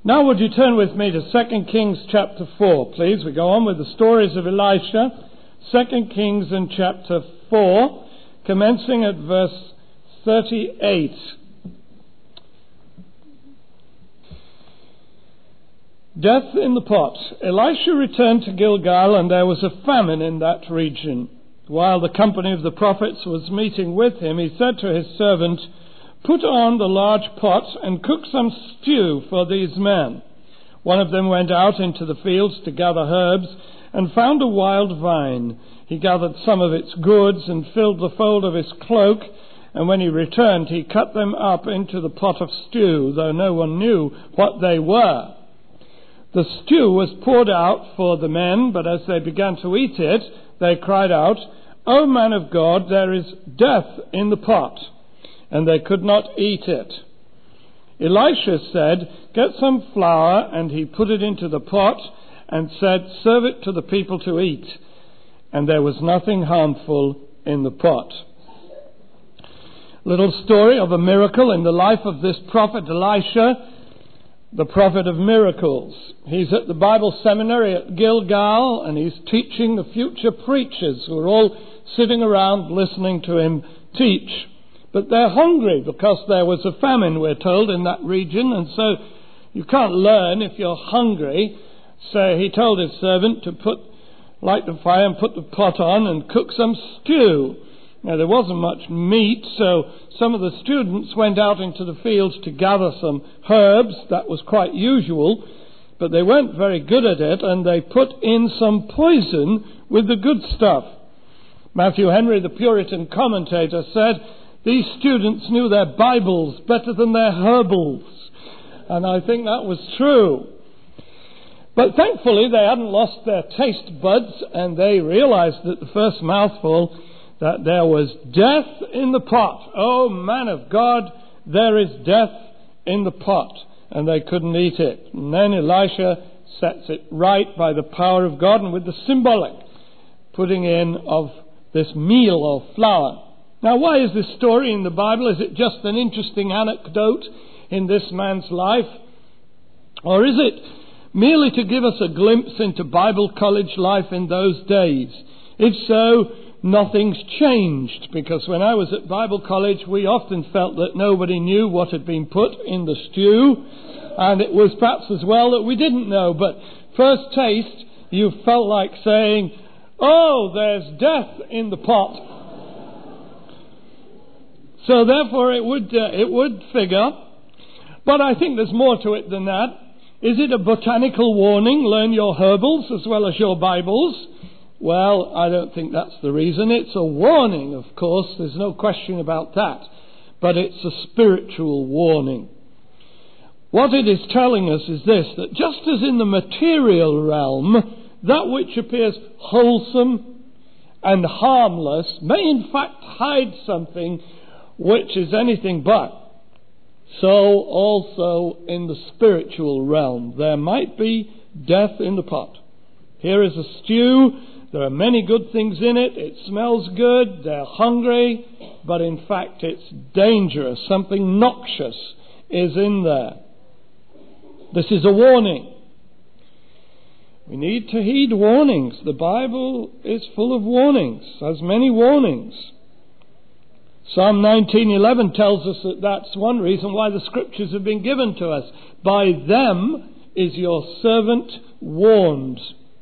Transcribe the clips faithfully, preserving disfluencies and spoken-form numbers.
Now would you turn with me to Second Kings chapter four, please. We go on with the stories of Elisha. Second Kings in chapter four, commencing at verse thirty-eight. Death in the pot. Elisha returned to Gilgal, and there was a famine in that region. While the company of the prophets was meeting with him, he said to his servant, "Put on the large pot and cook some stew for these men." One of them went out into the fields to gather herbs and found a wild vine. He gathered some of its goods and filled the fold of his cloak, and when he returned he cut them up into the pot of stew, though no one knew what they were. The stew was poured out for the men, but as they began to eat it, they cried out, "O man of God, there is death in the pot." And they could not eat it. Elisha said, "Get some flour," and he put it into the pot and said, "Serve it to the people to eat." And there was nothing harmful in the pot. Little story of a miracle in the life of this prophet Elisha, the prophet of miracles. He's at the Bible seminary at Gilgal, and he's teaching the future preachers who are all sitting around listening to him teach. But they're hungry because there was a famine, we're told, in that region, and so you can't learn if you're hungry. So he told his servant to put light the fire and put the pot on and cook some stew. Now there wasn't much meat, so some of the students went out into the fields to gather some herbs. That was quite usual, but they weren't very good at it, and they put in some poison with the good stuff. Matthew Henry, the Puritan commentator, said, "These students knew their Bibles better than their herbals." And I think that was true. But thankfully they hadn't lost their taste buds, and they realized at the first mouthful that there was death in the pot. "Oh, man of God, there is death in the pot." And they couldn't eat it. And then Elisha sets it right by the power of God and with the symbolic putting in of this meal or flour. Now, why is this story in the Bible? Is it just an interesting anecdote in this man's life? Or is it merely to give us a glimpse into Bible college life in those days? If so, nothing's changed, because when I was at Bible college, we often felt that nobody knew what had been put in the stew, and it was perhaps as well that we didn't know. But first taste, you felt like saying, "Oh, there's death in the pot." So therefore it would uh, it would figure. But I think there's more to it than that. Is it a botanical warning? Learn your herbals as well as your Bibles? Well, I don't think that's the reason. It's a warning, of course. There's no question about that. But it's a spiritual warning. What it is telling us is this, that just as in the material realm, that which appears wholesome and harmless may in fact hide something which is anything but. So also in the spiritual realm, there might be death in the pot. Here is a stew. There are many good things in it. It smells good. They're hungry. But in fact, it's dangerous. Something noxious is in there. This is a warning. We need to heed warnings. The Bible is full of warnings, has many warnings. Psalm nineteen eleven tells us that that's one reason why the Scriptures have been given to us. "By them is your servant warned."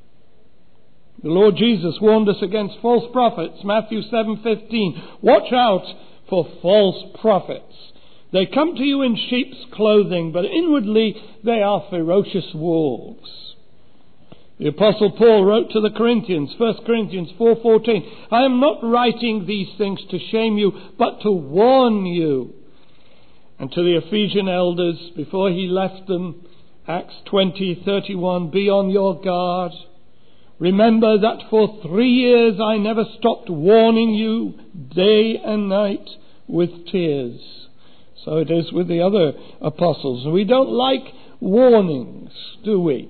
The Lord Jesus warned us against false prophets. Matthew seven fifteen. "Watch out for false prophets. They come to you in sheep's clothing, but inwardly they are ferocious wolves." The Apostle Paul wrote to the Corinthians, First Corinthians four fourteen, "I am not writing these things to shame you, but to warn you." And to the Ephesian elders, before he left them, Acts twenty thirty-one, "Be on your guard. Remember that for three years I never stopped warning you day and night with tears." So it is with the other apostles. We don't like warnings, do we?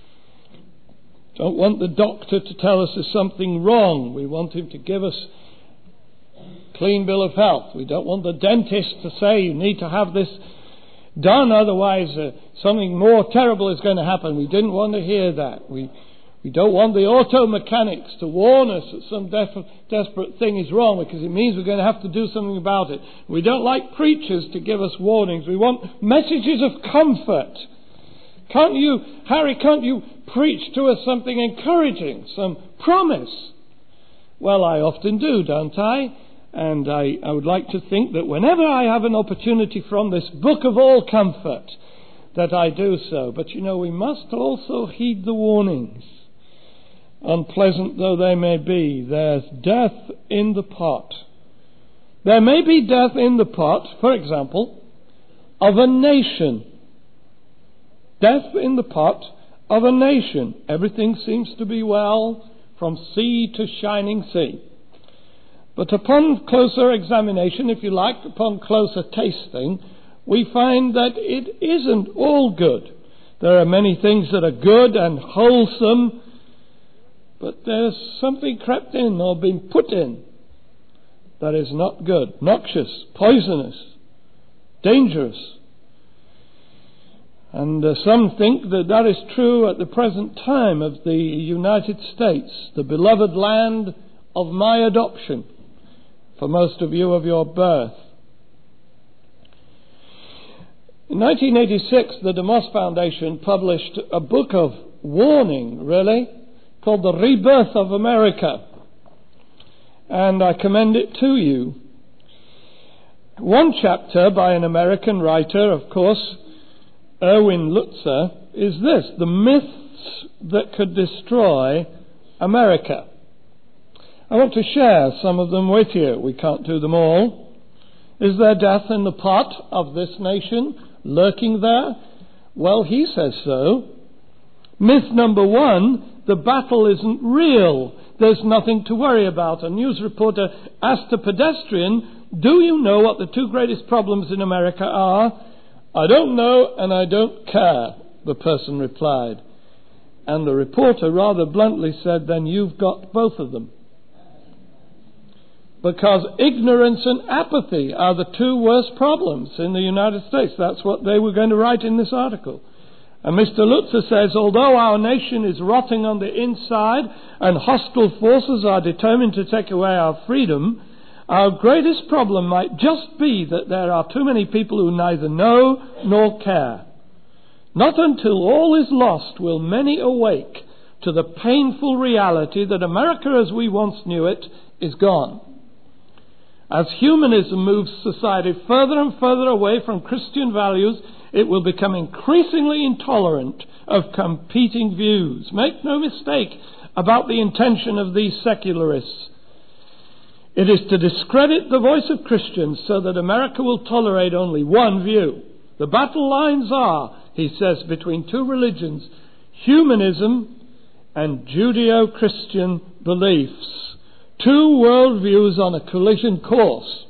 Don't want the doctor to tell us there's something wrong. We want him to give us a clean bill of health. We don't want the dentist to say you need to have this done, otherwise uh, something more terrible is going to happen. We didn't want to hear that. We we don't want the auto mechanics to warn us that some def- desperate thing is wrong, because it means we're going to have to do something about it. We don't like preachers to give us warnings. We want messages of comfort. Can't you, Harry, can't you preach to us something encouraging, some promise? Well, I often do, don't I? And I, I would like to think that whenever I have an opportunity from this book of all comfort, that I do so. But you know, we must also heed the warnings. Unpleasant though they may be, there's death in the pot. There may be death in the pot, for example, of a nation. Death in the pot of a nation. Everything seems to be well from sea to shining sea. But upon closer examination, if you like, upon closer tasting, we find that it isn't all good. There are many things that are good and wholesome, but there's something crept in or been put in that is not good, noxious, poisonous, dangerous. And uh, some think that that is true at the present time of the United States, the beloved land of my adoption, for most of you of your birth. In nineteen eighty-six, the DeMoss Foundation published a book of warning, really, called The Rebirth of America. And I commend it to you. One chapter by an American writer, of course, Erwin Lutzer, is this: the myths that could destroy America. I want to share some of them with you. We can't do them all. Is there death in the pot of this nation lurking there? Well, he says so. Myth number one: the battle isn't real. There's nothing to worry about. A news reporter asked a pedestrian, "Do you know what the two greatest problems in America are?" "I don't know, and I don't care," the person replied. And the reporter rather bluntly said, "Then you've got both of them." Because ignorance and apathy are the two worst problems in the United States. That's what they were going to write in this article. And Mister Lutzer says, although our nation is rotting on the inside and hostile forces are determined to take away our freedom, our greatest problem might just be that there are too many people who neither know nor care. Not until all is lost will many awake to the painful reality that America as we once knew it is gone. As humanism moves society further and further away from Christian values, it will become increasingly intolerant of competing views. Make no mistake about the intention of these secularists. It is to discredit the voice of Christians so that America will tolerate only one view. The battle lines are, he says, between two religions, humanism and Judeo-Christian beliefs. Two worldviews on a collision course.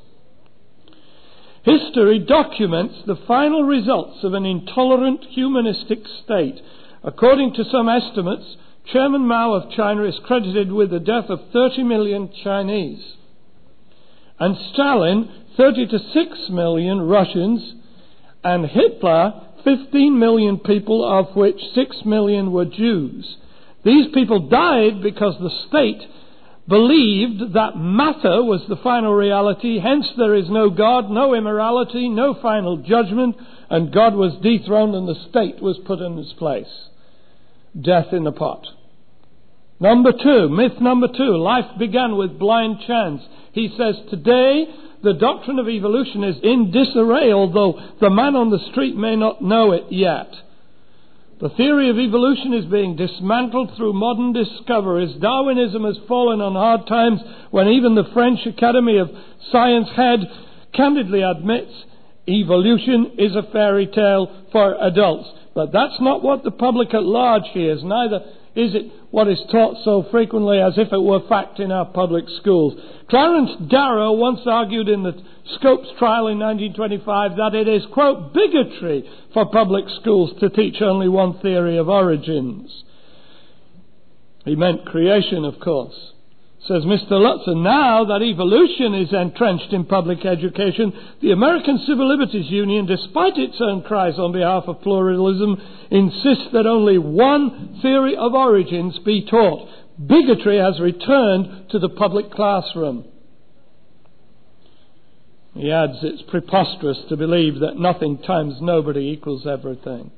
History documents the final results of an intolerant humanistic state. According to some estimates, Chairman Mao of China is credited with the death of thirty million Chinese. And Stalin, thirty to six million Russians. And Hitler, fifteen million people, of which six million were Jews. These people died because the state believed that matter was the final reality, hence there is no God, no immorality, no final judgment, and God was dethroned and the state was put in its place. Death in the pot. Number two, myth number two, life began with blind chance. He says today the doctrine of evolution is in disarray, although the man on the street may not know it yet. The theory of evolution is being dismantled through modern discoveries. Darwinism has fallen on hard times when even the French Academy of Science head candidly admits evolution is a fairy tale for adults. But that's not what the public at large hears. Neither is it what is taught so frequently as if it were fact in our public schools. Clarence Darrow once argued in the Scopes trial in nineteen twenty-five that it is, quote, bigotry for public schools to teach only one theory of origins. He meant creation, of course. Says Mister Lutzer, now that evolution is entrenched in public education, the American Civil Liberties Union, despite its own cries on behalf of pluralism, insists that only one theory of origins be taught. Bigotry has returned to the public classroom. He adds, it's preposterous to believe that nothing times nobody equals everything.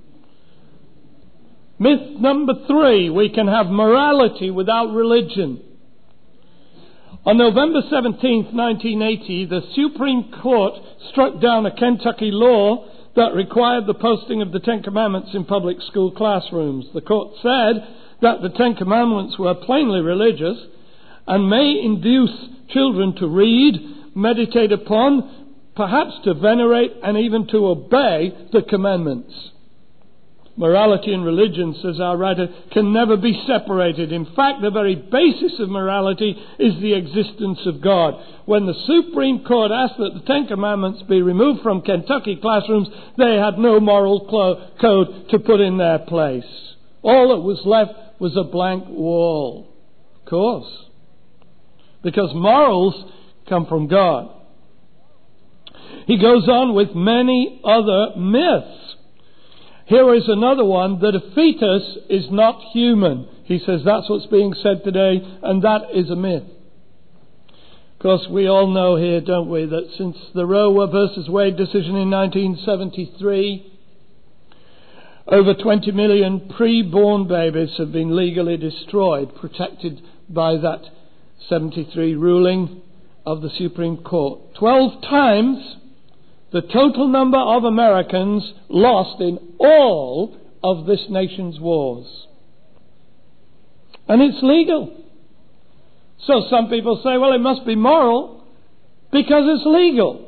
Myth number three, we can have morality without religion. On November seventeenth, nineteen eighty, the Supreme Court struck down a Kentucky law that required the posting of the Ten Commandments in public school classrooms. The court said that the Ten Commandments were plainly religious and may induce children to read, meditate upon, perhaps to venerate and even to obey the commandments. Morality and religion, says our writer, can never be separated. In fact, the very basis of morality is the existence of God. When the Supreme Court asked that the Ten Commandments be removed from Kentucky classrooms, they had no moral clo- code to put in their place. All that was left was a blank wall. Of course. Because morals come from God. He goes on with many other myths. Here is another one, that a fetus is not human. He says that's what's being said today, and that is a myth. Of course, we all know here, don't we, that since the Roe versus Wade decision in nineteen seventy-three, over twenty million pre-born babies have been legally destroyed, protected by that seventy-three ruling of the Supreme Court. Twelve times the total number of Americans lost in all of this nation's wars. And it's legal. So some people say, well, it must be moral because it's legal.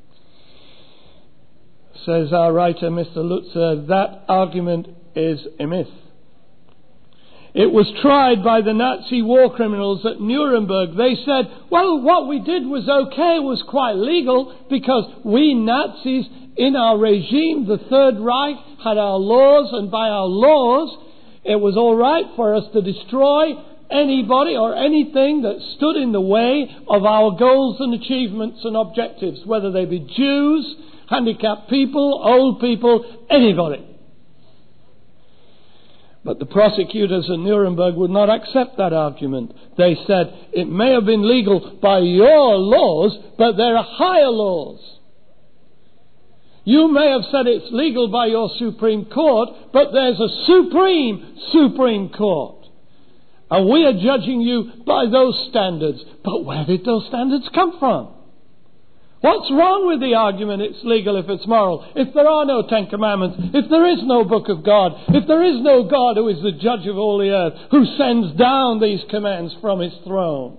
Says our writer, Mister Lutzer, that argument is a myth. It was tried by the Nazi war criminals at Nuremberg. They said, well, what we did was okay, was quite legal, because we Nazis in our regime, the Third Reich, had our laws, and by our laws, it was all right for us to destroy anybody or anything that stood in the way of our goals and achievements and objectives, whether they be Jews, handicapped people, old people, anybody. But the prosecutors in Nuremberg would not accept that argument. They said, it may have been legal by your laws, but there are higher laws. You may have said it's legal by your Supreme Court, but there's a supreme Supreme Court. And we are judging you by those standards. But where did those standards come from? What's wrong with the argument it's legal if it's moral? If there are no Ten Commandments, if there is no book of God, if there is no God who is the judge of all the earth, who sends down these commands from his throne.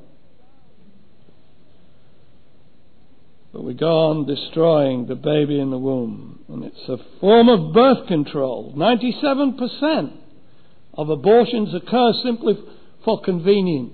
But we go on destroying the baby in the womb. And it's a form of birth control. ninety-seven percent of abortions occur simply for convenience.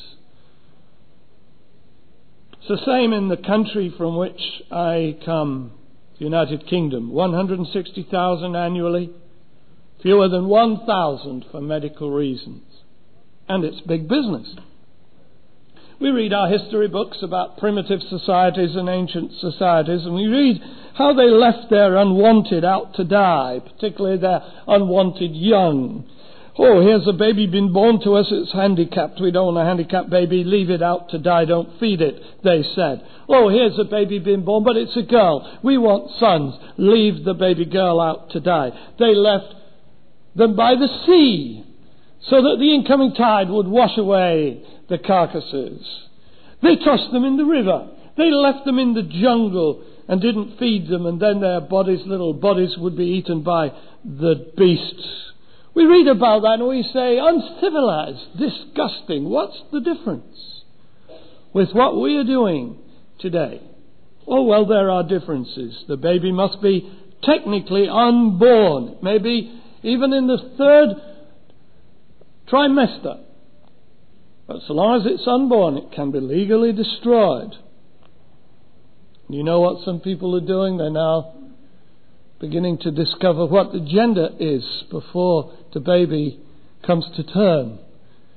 It's the same in the country from which I come, the United Kingdom. one hundred sixty thousand annually, fewer than one thousand for medical reasons. And it's big business. We read our history books about primitive societies and ancient societies, and we read how they left their unwanted out to die, particularly their unwanted young. Oh, here's a baby been born to us, it's handicapped. We don't want a handicapped baby, leave it out to die, don't feed it, they said. Oh, here's a baby been born, but it's a girl. We want sons, leave the baby girl out to die. They left them by the sea, so that the incoming tide would wash away the carcasses. They tossed them in the river. They left them in the jungle and didn't feed them, and then their bodies, little bodies, would be eaten by the beasts. We read about that and we say, uncivilized, disgusting. What's the difference with what we are doing today? Oh, well, there are differences. The baby must be technically unborn, maybe even in the third trimester. But so long as it's unborn, it can be legally destroyed. You know what some people are doing? They're now beginning to discover what the gender is before the baby comes to term.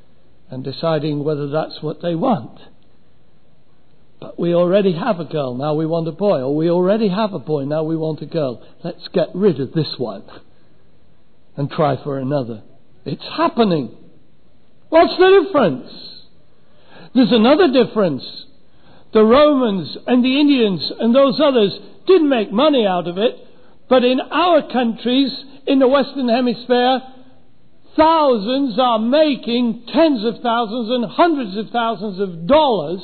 and deciding whether that's what they want. But we already have a girl, now we want a boy. Or we already have a boy, now we want a girl. Let's get rid of this one and try for another. It's happening. What's the difference? There's another difference. The Romans and the Indians and those others didn't make money out of it, but in our countries, in the Western Hemisphere, thousands are making tens of thousands and hundreds of thousands of dollars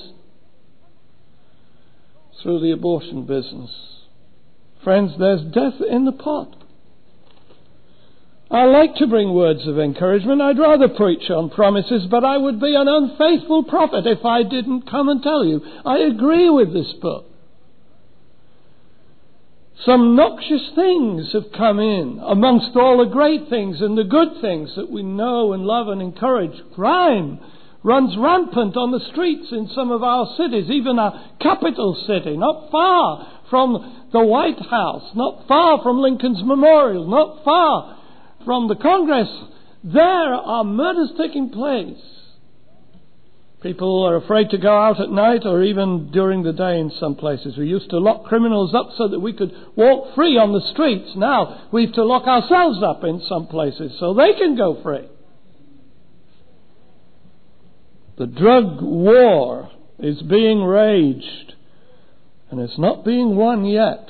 through the abortion business. Friends, there's death in the pot. I like to bring words of encouragement. I'd rather preach on promises, but I would be an unfaithful prophet if I didn't come and tell you I agree with this book. Some noxious things have come in amongst all the great things and the good things that we know and love and encourage. Crime runs rampant on the streets in some of our cities, even our capital city, not far from the White House, not far from Lincoln's Memorial, not far from the Congress. There are murders taking place. People are afraid to go out at night or even during the day in some places. We used to lock criminals up so that we could walk free on the streets. Now we have to lock ourselves up in some places so they can go free. The drug war is being waged, and it's not being won yet,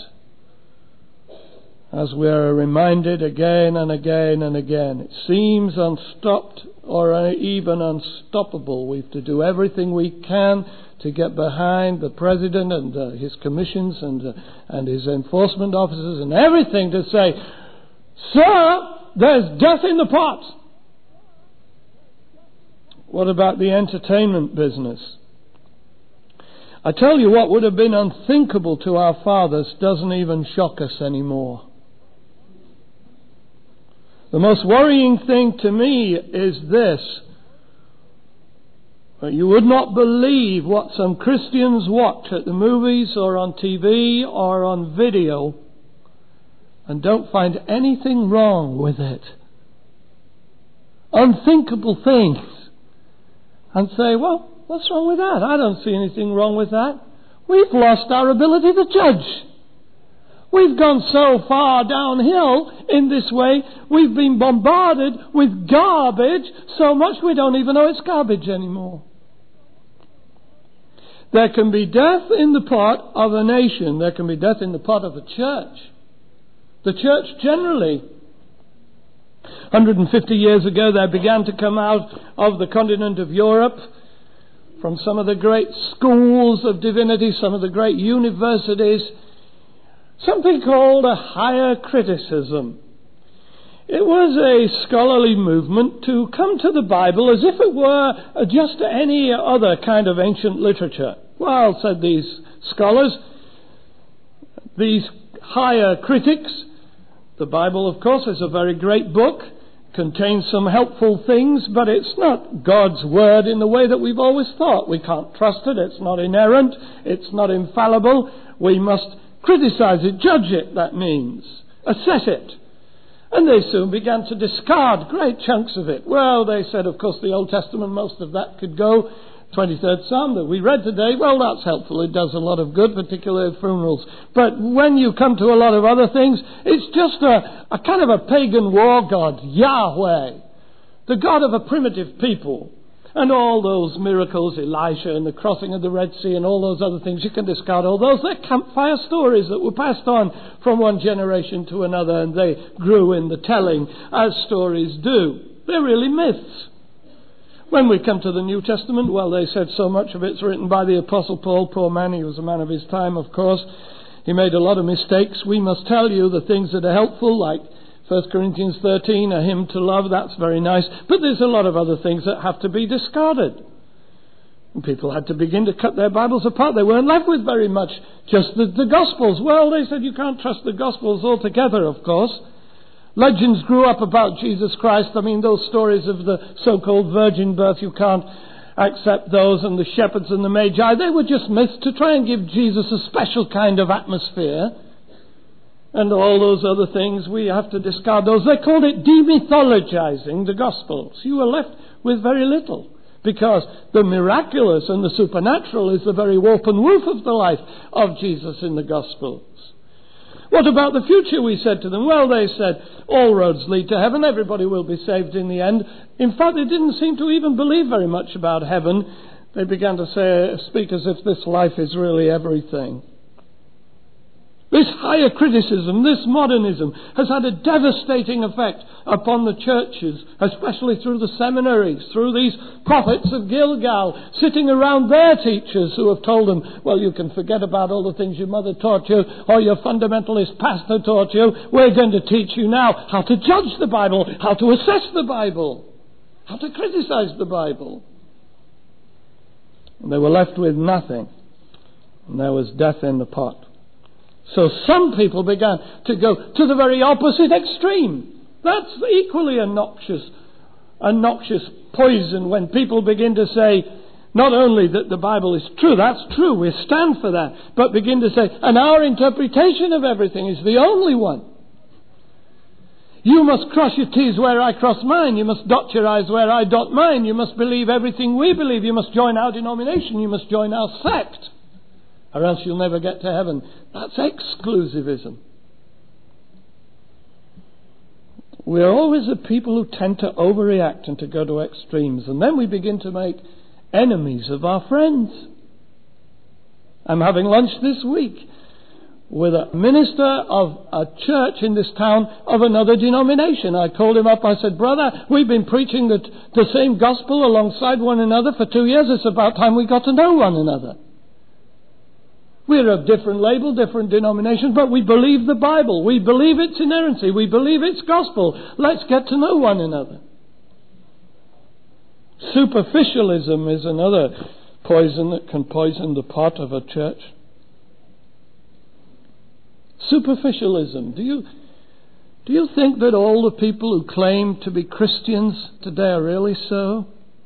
as we are reminded again and again and again. It seems unstopped or even unstoppable. We have to do everything we can to get behind the President and uh, his commissions and, uh, and his enforcement officers and everything to say, "Sir, there's death in the pot." What about the entertainment business? I tell you, what would have been unthinkable to our fathers doesn't even shock us anymore. The most worrying thing to me is this: that you would not believe what some Christians watch at the movies or on T V or on video and don't find anything wrong with it. Unthinkable things. And say, well, what's wrong with that? I don't see anything wrong with that. We've lost our ability to judge. We've gone so far downhill in this way, we've been bombarded with garbage so much we don't even know it's garbage anymore. There can be death in the pot of a nation. There can be death in the pot of a church. The church generally. one hundred fifty years ago, there began to come out of the continent of Europe, from some of the great schools of divinity, some of the great universities, something called a higher criticism. It was a scholarly movement to come to the Bible as if it were just any other kind of ancient literature. Well, said these scholars, these higher critics, the Bible, of course, is a very great book, contains some helpful things, but it's not God's word in the way that we've always thought. We can't trust it, it's not inerrant, it's not infallible. We must criticize it, judge it, that means. Assess it. And they soon began to discard great chunks of it. Well, they said, of course, the Old Testament, most of that could go. twenty-third Psalm that we read today, well, that's helpful. It does a lot of good, particularly at funerals. But when you come to a lot of other things, it's just a, a kind of a pagan war god, Yahweh, the God of a primitive people. And all those miracles, Elisha and the crossing of the Red Sea and all those other things, you can discard all those. They're campfire stories that were passed on from one generation to another, and they grew in the telling, as stories do. They're really myths. When we come to the New Testament, well, they said so much of it's written by the Apostle Paul. Poor man, he was a man of his time, of course. He made a lot of mistakes. We must tell you the things that are helpful, like First Corinthians thirteen, a hymn to love, that's very nice. But there's a lot of other things that have to be discarded. And people had to begin to cut their Bibles apart. They weren't left with very much, just the, the Gospels. Well, they said you can't trust the Gospels altogether, of course. Legends grew up about Jesus Christ. I mean, those stories of the so-called virgin birth, you can't accept those, and the shepherds and the magi. They were just myths to try and give Jesus a special kind of atmosphere. And all those other things, we have to discard those. They called it demythologizing the Gospels. You were left with very little. Because the miraculous and the supernatural is the very warp and woof of the life of Jesus in the Gospels. What about the future, we said to them? Well, they said, all roads lead to heaven. Everybody will be saved in the end. In fact, they didn't seem to even believe very much about heaven. They began to say, speak as if this life is really everything. This higher criticism, this modernism, has had a devastating effect upon the churches, especially through the seminaries, through these prophets of Gilgal, sitting around their teachers who have told them, well, you can forget about all the things your mother taught you or your fundamentalist pastor taught you. We're going to teach you now how to judge the Bible, how to assess the Bible, how to criticize the Bible. And they were left with nothing. And there was death in the pot. So some people began to go to the very opposite extreme. That's equally a noxious, a noxious poison when people begin to say, not only that the Bible is true, that's true, we stand for that, but begin to say, and our interpretation of everything is the only one. You must cross your T's where I cross mine. You must dot your I's where I dot mine. You must believe everything we believe. You must join our denomination. You must join our sect, or else you'll never get to heaven. That's exclusivism. We're always a people who tend to overreact and to go to extremes, and then we begin to make enemies of our friends. I'm having lunch this week with a minister of a church in this town of another denomination. I called him up. I said, brother, we've been preaching the, the same gospel alongside one another for two years. It's about time we got to know one another. We're of different label, different denominations, but we believe the Bible. We believe its inerrancy. We believe its gospel. Let's get to know one another. Superficialism is another poison that can poison the pot of a church. Superficialism. Do you, do you think that all the people who claim to be Christians today are really so?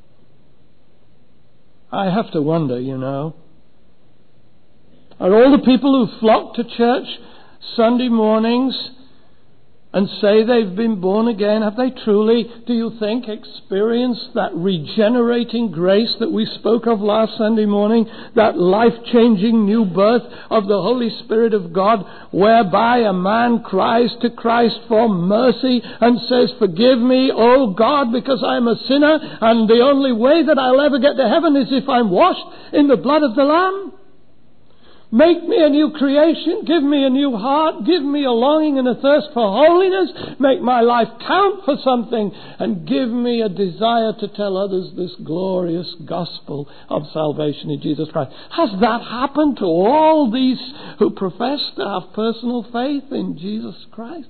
I have to wonder, you know. Are all the people who flock to church Sunday mornings and say they've been born again, have they truly, do you think, experienced that regenerating grace that we spoke of last Sunday morning, that life-changing new birth of the Holy Spirit of God, whereby a man cries to Christ for mercy and says, forgive me, oh God, because I'm a sinner, and the only way that I'll ever get to heaven is if I'm washed in the blood of the Lamb? Make me a new creation. Give me a new heart. Give me a longing and a thirst for holiness. Make my life count for something. And give me a desire to tell others this glorious gospel of salvation in Jesus Christ. Has that happened to all these who profess to have personal faith in Jesus Christ?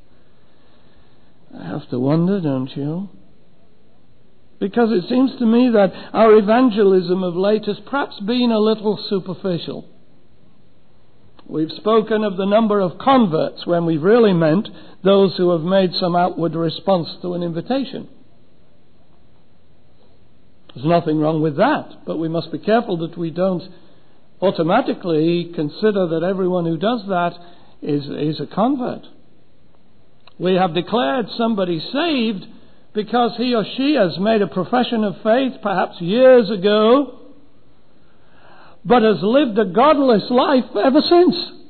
I have to wonder, don't you? Because it seems to me that our evangelism of late has perhaps been a little superficial. We've spoken of the number of converts when we've really meant those who have made some outward response to an invitation. There's nothing wrong with that, but we must be careful that we don't automatically consider that everyone who does that is, is a convert. We have declared somebody saved because he or she has made a profession of faith perhaps years ago, but has lived a godless life ever since.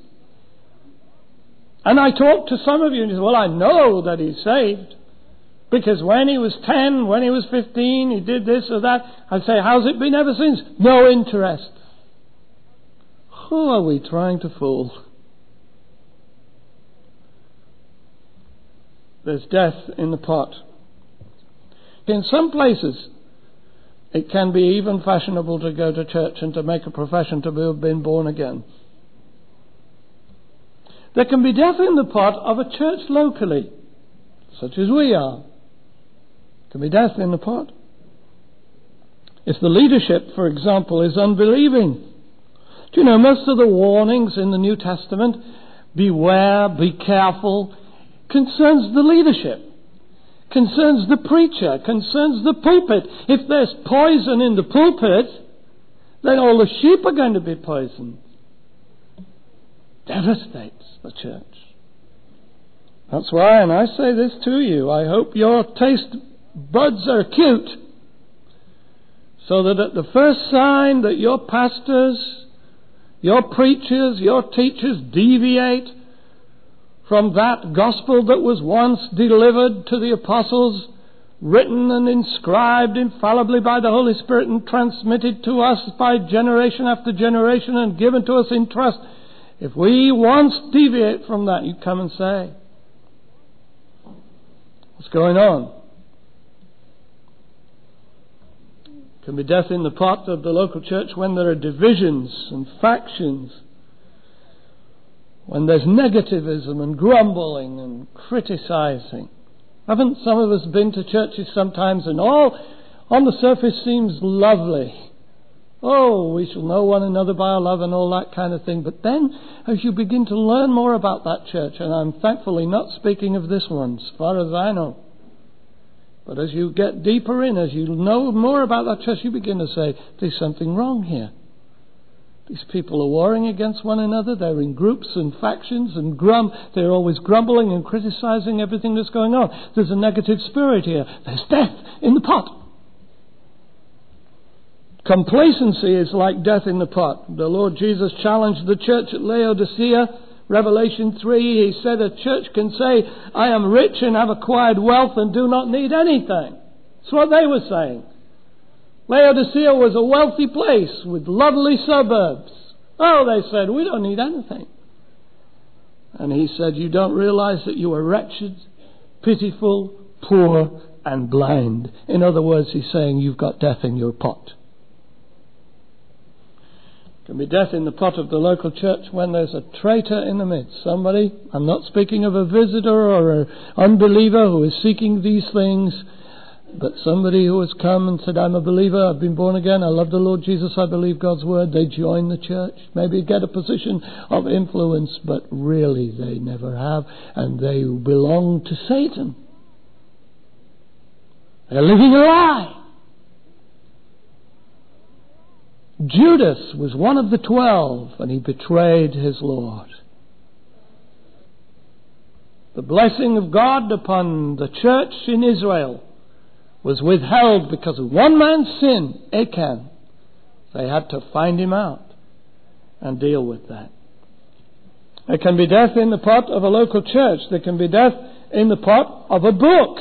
And I talk to some of you and you say, well, I know that he's saved, because when he was ten, when he was fifteen, he did this or that. I say, how's it been ever since? No interest. Who are we trying to fool? There's death in the pot. In some places, it can be even fashionable to go to church and to make a profession to have been born again. There can be death in the pot of a church locally, such as we are. There can be death in the pot. If the leadership, for example, is unbelieving. Do you know, most of the warnings in the New Testament, beware, be careful, concerns the leadership. Concerns the preacher, concerns the pulpit. If there's poison in the pulpit, then all the sheep are going to be poisoned. Devastates the church. That's why, and I say this to you, I hope your taste buds are acute. So that at the first sign that your pastors, your preachers, your teachers deviate from that gospel that was once delivered to the apostles, written and inscribed infallibly by the Holy Spirit and transmitted to us by generation after generation and given to us in trust, if we once deviate from that, you come and say, what's going on? It can be death in the pot of the local church when there are divisions and factions, when there's negativism and grumbling and criticizing. Haven't some of us been to churches sometimes and all on the surface seems lovely? Oh, we shall know one another by our love and all that kind of thing. But then, as you begin to learn more about that church, and I'm thankfully not speaking of this one, as far as I know, but as you get deeper in, as you know more about that church, you begin to say, there's something wrong here. These people are warring against one another. They're in groups and factions and grum. They're always grumbling and criticizing everything that's going on. There's a negative spirit here. There's death in the pot. Complacency is like death in the pot. The Lord Jesus challenged the church at Laodicea. Revelation three, He said a church can say, I am rich and have acquired wealth and do not need anything. That's what they were saying. Laodicea was a wealthy place with lovely suburbs. Oh, they said, we don't need anything. And He said, you don't realize that you are wretched, pitiful, poor, and blind. In other words, He's saying you've got death in your pot. It can be death in the pot of the local church when there's a traitor in the midst. Somebody, I'm not speaking of a visitor or an unbeliever who is seeking these things, but somebody who has come and said, I'm a believer, I've been born again, I love the Lord Jesus, I believe God's word. They join the church, maybe get a position of influence, but really they never have, and they belong to Satan. They're living a lie. Judas was one of the twelve, and he betrayed his Lord. The blessing of God upon the church in Israel was withheld because of one man's sin, Achan. They had to find him out and deal with that. There can be death in the pot of a local church. There can be death in the pot of a book.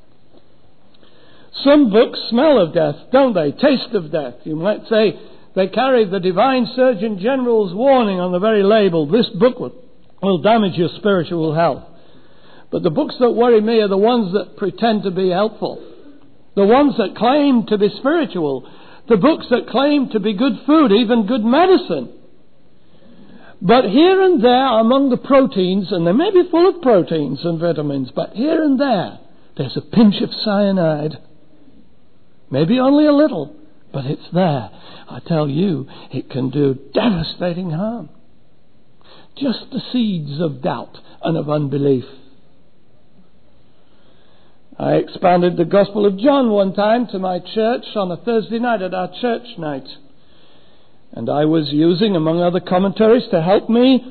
Some books smell of death, don't they? Taste of death. You might say they carry the Divine Surgeon General's warning on the very label. This book will, will damage your spiritual health. But the books that worry me are the ones that pretend to be helpful. The ones that claim to be spiritual. The books that claim to be good food, even good medicine. But here and there among the proteins, and they may be full of proteins and vitamins, but here and there, there's a pinch of cyanide. Maybe only a little, but it's there. I tell you, it can do devastating harm. Just the seeds of doubt and of unbelief. I expounded the Gospel of John one time to my church on a Thursday night at our church night. And I was using, among other commentaries, to help me,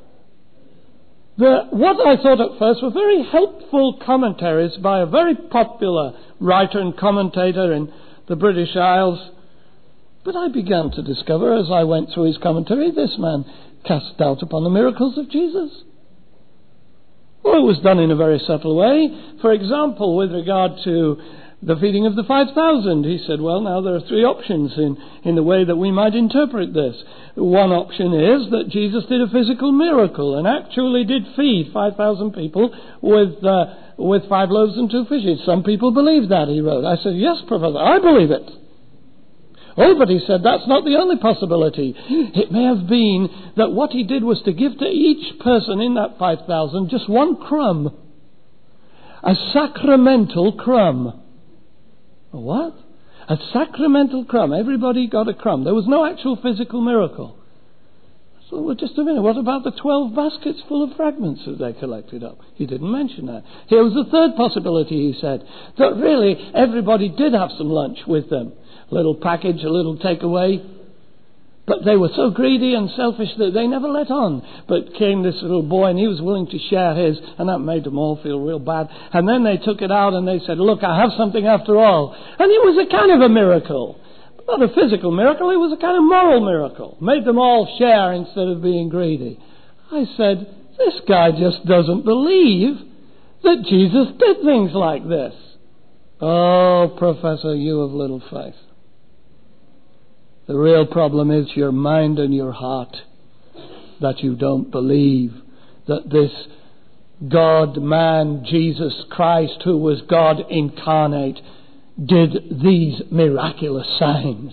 the, what I thought at first were very helpful commentaries by a very popular writer and commentator in the British Isles. But I began to discover, as I went through his commentary, this man cast doubt upon the miracles of Jesus. Well, it was done in a very subtle way. For example, with regard to the feeding of the five thousand, he said, well, now there are three options in, in the way that we might interpret this. One option is that Jesus did a physical miracle and actually did feed five thousand people with, uh, with five loaves and two fishes. Some people believe that, he wrote. I said, yes, Professor, I believe it. Oh, but he said that's not the only possibility. It may have been that what he did was to give to each person in that five thousand just one crumb. A sacramental crumb. A what? A sacramental crumb. Everybody got a crumb. There was no actual physical miracle. So, well, just a minute. What about the twelve baskets full of fragments that they collected up? He didn't mention that. Here was the third possibility, he said. That really everybody did have some lunch with them. A little package, a little takeaway. But they were so greedy and selfish that they never let on. But came this little boy and he was willing to share his, and that made them all feel real bad. And then they took it out and they said, look, I have something after all. And it was a kind of a miracle. Not a physical miracle, it was a kind of moral miracle. Made them all share instead of being greedy. I said, this guy just doesn't believe that Jesus did things like this. Oh, Professor, you of little faith. The real problem is your mind and your heart, that you don't believe that this God-man, Jesus Christ, who was God incarnate, did these miraculous signs.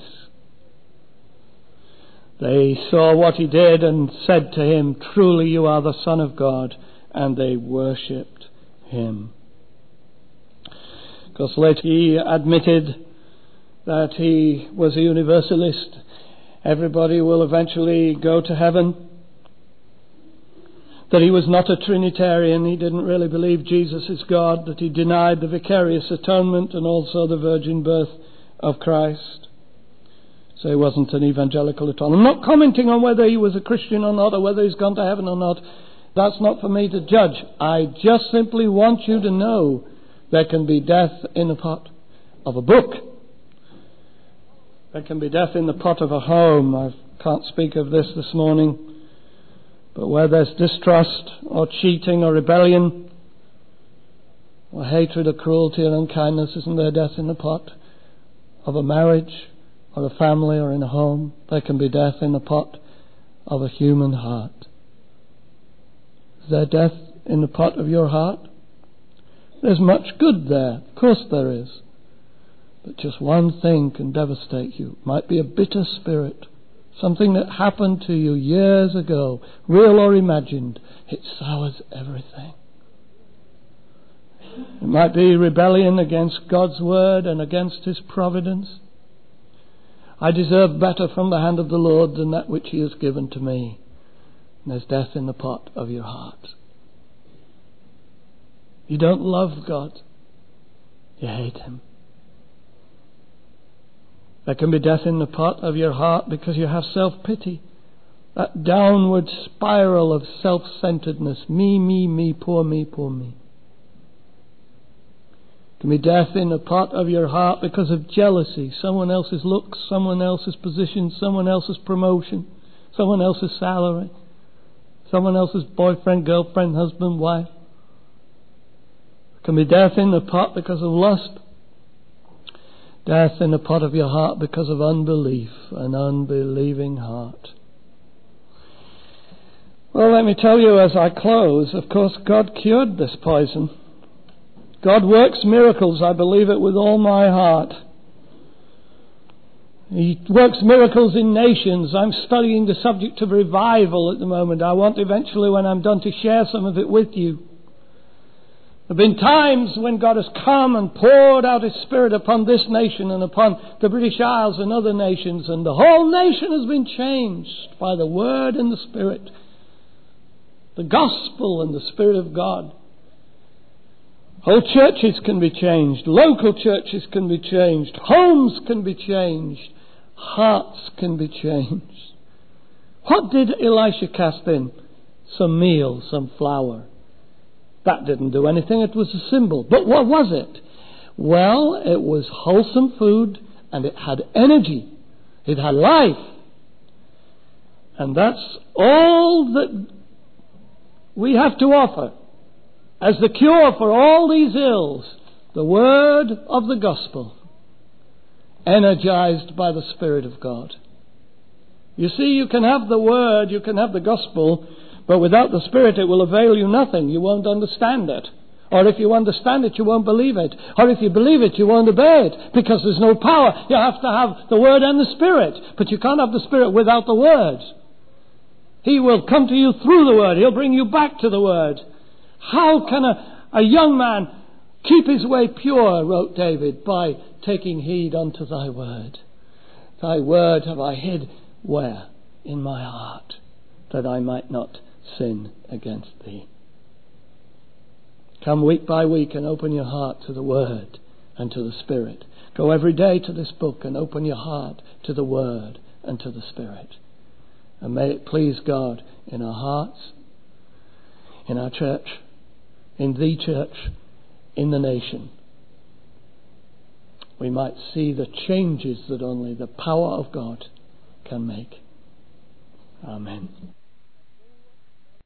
They saw what he did and said to him, truly you are the Son of God, and they worshipped him. Because later he admitted that he was a universalist. Everybody will eventually go to heaven. That he was not a Trinitarian. He didn't really believe Jesus is God. That he denied the vicarious atonement and also the virgin birth of Christ. So he wasn't an evangelical at all. I'm not commenting on whether he was a Christian or not, or whether he's gone to heaven or not. That's not for me to judge. I just simply want you to know there can be death in the pot of a book. There can be death in the pot of a home. I can't speak of this this morning. But where there's distrust or cheating or rebellion or hatred or cruelty or unkindness, isn't there death in the pot of a marriage or a family or in a home? There can be death in the pot of a human heart. Is there death in the pot of your heart? There's much good there. Of course there is. But just one thing can devastate you. It might be a bitter spirit. Something that happened to you years ago, real or imagined. It sours everything. It might be rebellion against God's word and against his providence. I deserve better from the hand of the Lord than that which he has given to me. And there's death in the pot of your heart. You don't love God. You hate him. There can be death in the pot of your heart because you have self-pity. That downward spiral of self-centeredness. Me, me, me, poor me, poor me. There can be death in the pot of your heart because of jealousy. Someone else's looks, someone else's position, someone else's promotion, someone else's salary, someone else's boyfriend, girlfriend, husband, wife. There can be death in the pot because of lust. Death in the pot of your heart because of unbelief, an unbelieving heart. Well, let me tell you as I close, of course, God cured this poison. God works miracles, I believe it with all my heart. He works miracles in nations. I'm studying the subject of revival at the moment. I want eventually, when I'm done, to share some of it with you. There have been times when God has come and poured out his Spirit upon this nation and upon the British Isles and other nations, and the whole nation has been changed by the Word and the Spirit, the Gospel and the Spirit of God. Whole churches can be changed, local churches can be changed, homes can be changed, hearts can be changed. What did Elisha cast in? Some meal, some flour. That didn't do anything, it was a symbol. But what was it? Well, it was wholesome food and it had energy. It had life. And that's all that we have to offer as the cure for all these ills. The word of the gospel, energized by the Spirit of God. You see, you can have the word, you can have the gospel, but without the Spirit it will avail you nothing. You won't understand it. Or if you understand it, you won't believe it. Or if you believe it, you won't obey it. Because there's no power. You have to have the Word and the Spirit. But you can't have the Spirit without the Word. He will come to you through the Word. He'll bring you back to the Word. How can a, a young man keep his way pure, wrote David, by taking heed unto thy Word. Thy Word have I hid where? In my heart, that I might not sin against thee. Come week by week and open your heart to the Word and to the Spirit. Go every day to this book and open your heart to the Word and to the Spirit. And may it please God in our hearts, in our church, in the church, in the nation, we might see the changes that only the power of God can make. Amen.